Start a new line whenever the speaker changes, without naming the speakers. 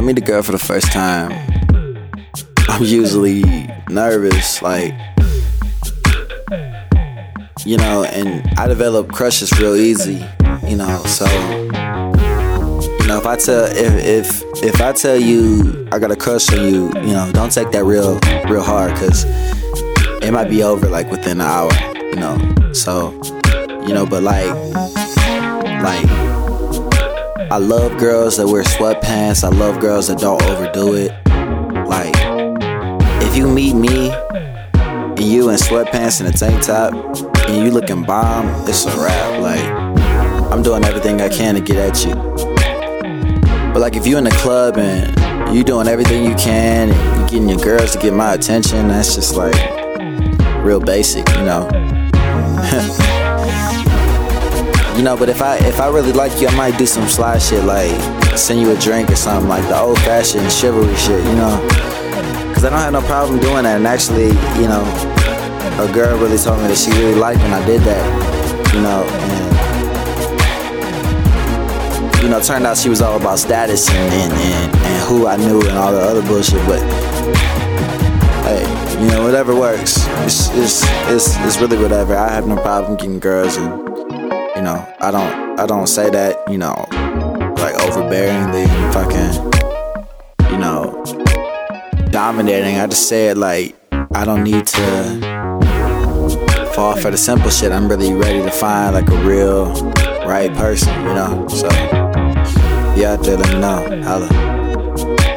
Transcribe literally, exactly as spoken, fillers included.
meet a girl for the first time, I'm usually nervous, like, you know, and I develop crushes real easy, you know, so, you know, if I tell, if, if, if I tell you I got a crush on you, you know, don't take that real, real hard, cause it might be over, like, within an hour, you know, so, you know, but like, like, I love girls that wear sweatpants, I love girls that don't overdo it, like, if you meet me, and you in sweatpants and a tank top, and you looking bomb, it's a wrap. Like, I'm doing everything I can to get at you. But like, if you in the club and you doing everything you can, and you getting your girls to get my attention, that's just like real basic, you know. You know, but if I if I really like you, I might do some sly shit, like send you a drink or something, like the old-fashioned chivalry shit, you know. Cause I don't have no problem doing that, and actually, you know, a girl really told me that she really liked when I did that, you know, and, you know, it turned out she was all about status and, and, and, and who I knew and all the other bullshit, but, hey, you know, whatever works, it's, it's, it's, it's really whatever. I have no problem getting girls, and, you know, I don't, I don't say that, you know, like overbearingly, fucking, you know, dominating. I just say it like, I don't need to fall for the simple shit. I'm really ready to find like a real right person, you know. So, yeah, out there, let me know. Holla.